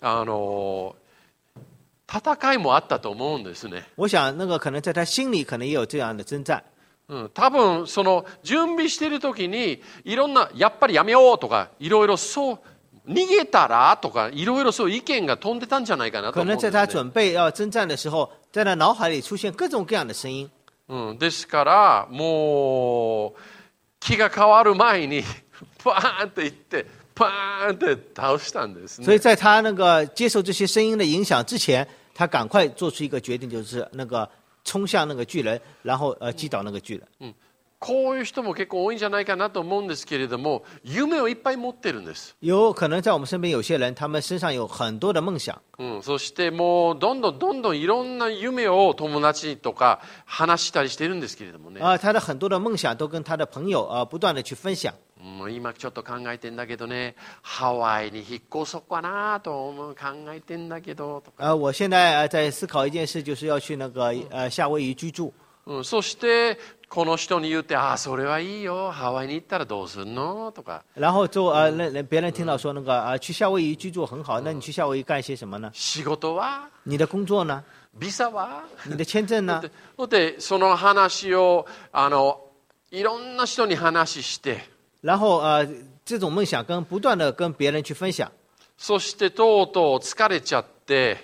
A: 戦いもあったと思うんですね。
B: 我想可能在他心里可能也有这样的征战。
A: 多分その準備している時にいろんなやっぱりやめようとかいろいろそう逃げたらとかいろいろそう意見が飛んでたんじゃないかなと思うんですね。
B: 可能在他準備要征战的时候，在他脑海里出现各种各样的声音。
A: ですからもう気が変わる前にパーンって言ってパーンって倒したんですね。
B: 所以在他接受这些声音的影响之前，他赶快做出一个决定，就是冲向巨人，然后击倒巨人。
A: こういう人も結構多いんじゃないかなと思うんですけれども、夢をいっぱい持ってるんです。
B: 有可能在我们身边有些人，他们身上有很多的梦想。
A: そしてもうどんどんいろんな夢を友達とか話したりしているんですけれどもね。
B: 他的很多的梦想都跟他的朋友不断的去分享。
A: 今ちょっと考えてんだけどね、ハワイに引っ越そうかなと考えてんだけどとか。
B: 我现在在思考一件事，就是要去夏威夷居住。
A: そしてこの人に言って、それはいいよ、ハワイに行ったらどうするのとか。
B: 然后别人听到说去夏威夷居住很好，那你去夏威夷干些什么呢？
A: 仕事は？
B: 你的工作呢？
A: ビザは？
B: 你的签证呢？
A: でその話をいろんな人に話して。
B: 然后这种梦想不断的跟别人去分享。
A: そしてとうとう疲れちゃって。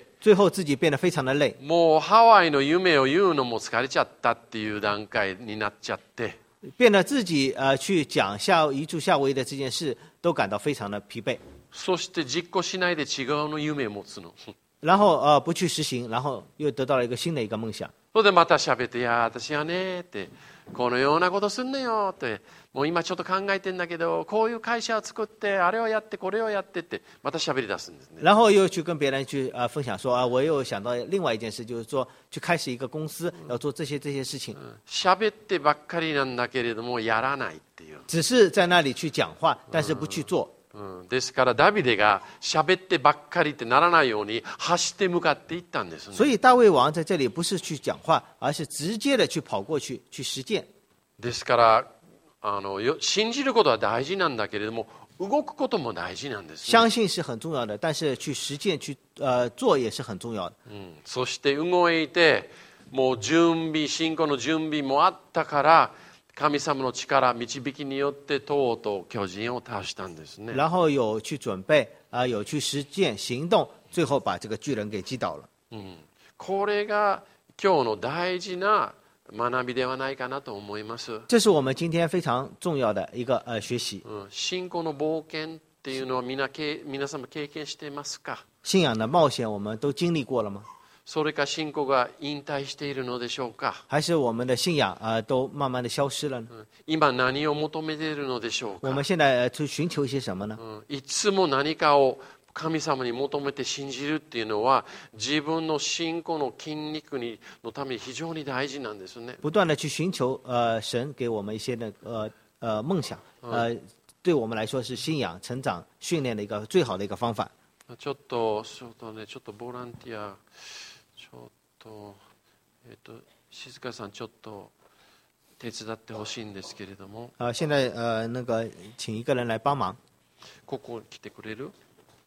B: 最后自己变得非常的累。
A: もうハワイの夢を言うのも疲れちゃったっていう段階になっちゃって。
B: 变得自己去讲移住夏威夷的这件事都感到非常的疲惫。
A: そして実行しないで違うの夢を持つの。
B: 然后不去实行，然后又得到了一个新的一个梦想。
A: それでまた喋って、私はねってこのようなことすんのよって、もう今ちょっと考えてんだけど、こういう会社を作ってあれをやってこれをやってってまた喋り出すんですね。
B: 然后又去跟别人去分享说我又想到另外一件事，就是说去开始一个公司，要做这些事情。
A: 喋ってばっかりなんだけれどもやらないっていう。
B: 只是在那里去讲话，但是不去做。
A: ですからダビデが喋ってばっかりってならないように走って向かっていったんですね。
B: 所以大衛王在这里不是去讲话，而是直接的去跑过去去实践。
A: ですから信じることは大事なんだけれども、動くことも大事なんですね。
B: 相信是很重要的，但是去实践去做也是很重要的。
A: そして動いて、もう信仰の準備もあったから、神様の力、導きによってとうとう巨人を倒したんですね。
B: 然后有去准备有去实践行动，最后把这个巨人给击倒了。
A: これが今日の大事な学びではないかなと思います。
B: 这是我们今天非常重要的一个学习。
A: 信仰の冒険っていうのは皆様経験していますか？
B: 信仰的冒险我们都经历过了吗？
A: それか信仰が引退しているのでしょうか？
B: 还是我们的信仰都慢慢的消失了呢？
A: 今何を求めているのでしょうか？
B: 我们现在去寻求一些什么呢？
A: いつも何かを神様に求めて信じるっていうのは、自分の信仰の筋肉のために非常に大事なんですね。
B: 不断的去寻求神给我们一些梦想，对我们来说是信仰成长训练的一个最好的一个方法。
A: ちょっとボランティア、静香さんちょっと手伝ってほしいんですけれども。
B: 现在请一个人来帮忙。
A: ここ来てくれる？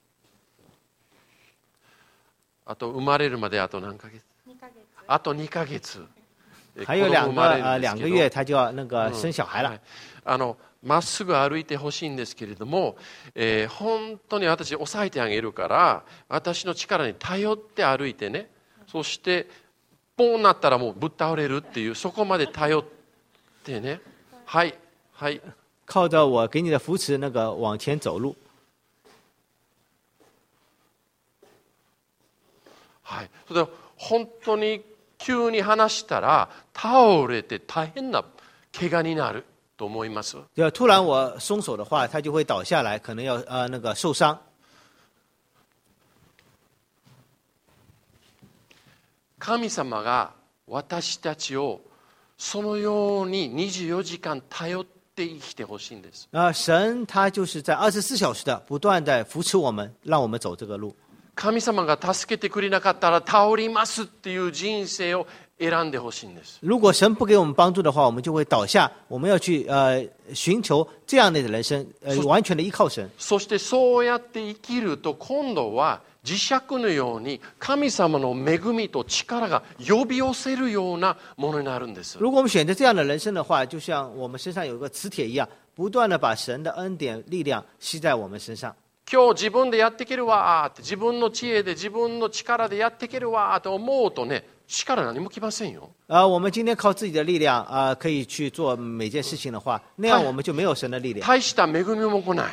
A: あと生まれるまであと何ヶ月？あと2ヶ月。
B: 还有2个月他就要生小孩了。
A: まっすぐ歩いてほしいんですけれども、本当に私抑えてあげるから、私の力に頼って歩いてね、そしてポンなったらもうぶっ倒れるっていう、そこまで頼ってね。はいはい。
B: 靠着我给你的扶持往前走路。
A: はい。それで本当に急に離したら倒れて大変な怪我になると思います。
B: 就突然我松手的话，他就会倒下来，可能要受伤。
A: 神様が私たちをそのように24時間頼って生きてほしいんです。
B: 神他就是在24小时的不断的扶持我们，让我们走这个路。
A: 神様が助けてくれなかったら倒れますっていう人生を選んでほしいんです。
B: 如果神不给我们帮助的话，我们就会倒下。我们要去寻求这样的人生，完全的依靠神。
A: そしてそうやって生きると、今度は磁石のように神様の恵みと力が呼び寄せるようなものになるんです。
B: 如果我们选择这样的人生的话，就像我们身上有一个磁铁一样，不断的把神的恩典力量吸在我们身上。
A: 今日自分でやっていけるわって、自分の知恵で自分の力でやっていけるわと思うとね、力何も来ませんよ。
B: 我们今天靠自己的力量可以去做每件事情的话，那样我们就没有神的力量。
A: 大した恵みも来ない。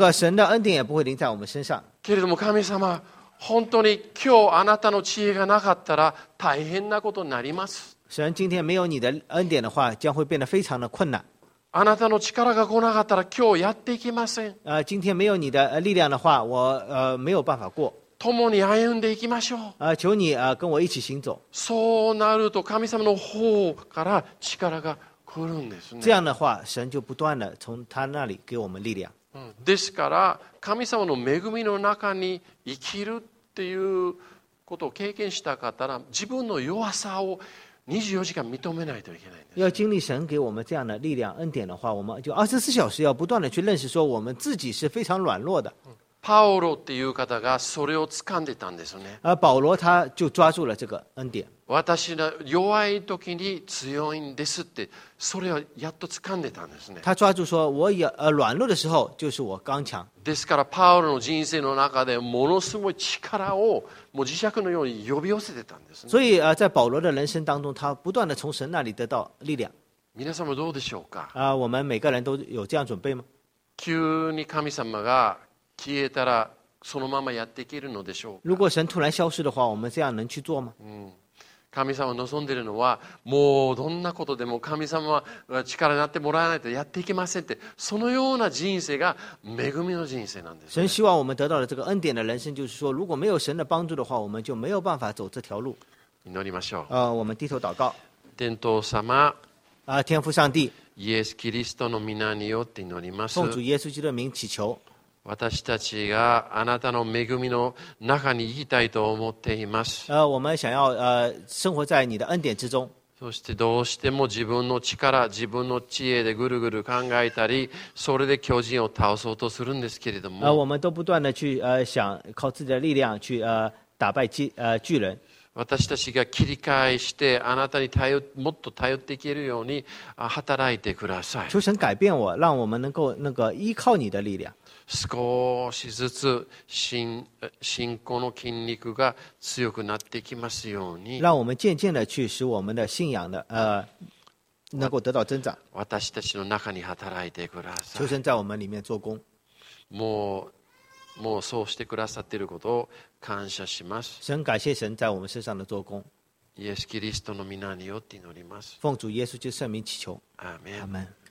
B: 神的恩典也不会临在我们身上。
A: けれども神様、本当に今日あなたの知恵がなかったら大変なことになります。
B: 神今天没有你的恩典的话，将会变得非常的困难。
A: あなたの力が来なかったら今日やっていけません。
B: 今天没有你的力量的话，我没有办法过。
A: 共に歩んでいきましょう。
B: 求你跟我一起行走。
A: そうなると神様の方から力が来るんですね。
B: 这样的话，神就不断的从他那里给我们力量。
A: ですから神様の恵みの中に生きるっていうことを経験したかったら、自分の弱さを24時間認めないといけないんです。
B: 要经历神给我们这样的力量恩典的话，我们就24小時要不断的去认识说我们自己是非常软弱的。
A: パウロっていう方がそれを掴んでたんですね。
B: 保羅他就抓住了这个恩典。
A: 私の弱い時に強いんですって、それをやっと掴んでたんですね。
B: 他抓住说我软弱的时候就是我刚強。
A: ですからパウロの人生の中でものすごい力をもう磁石のように呼び寄せてたんですね。
B: 所以在保羅的人生当中，他不断的从神那里得到力量。
A: 皆様どうでしょうか？
B: 我们每个人都有这样准备吗？
A: 急に神様が消えたらそのままやっていけるのでしょうか？
B: 如果神突然消失的话，我们这样能去做吗？
A: 神様を望んでいるのは、もうどんなことでも神様は力になってもらわないとやっていけませんって、そのような人生が恵みの人生なんです、ね。
B: 神希望我们得到的这个恩典的人生，就是说，如果没有神的帮助的话，我们就没有办法走这条路。
A: 祈りましょ
B: う。我们低头祷告。
A: 天父様。
B: 天父上帝。
A: イエス・キリストの皆によって祈ります。
B: 奉主耶稣基督的名祈求。
A: 私たちがあなたの恵みの中に生きたいと思っています。
B: 我们想要生活在你的恩典之中。
A: そしてどうしても自分の力、自分の知恵でぐるぐる考えたり、それで巨人を倒そうとするんですけれども、
B: 我们都不断的去想靠自己的力量去打败巨人。
A: 私たちが切り返してあなたにもっと頼っていけるように働いてください。
B: 求神改变我，让我们能够依靠你的力量。
A: 少しずつ信仰の筋肉が強くなっていきますように、
B: 让我们渐渐的去使我们的信仰的能够得到增长。
A: 私たちの中に働いてくださ
B: 求
A: い。
B: 神在我们里面做工。
A: もうそうしてくださっていることを感謝します。
B: 神感谢神在我们身上的做工。
A: イエス・キリストの皆によって祈ります。
B: 奉主耶稣基督圣名祈求。
A: アーメン。
B: 阿门。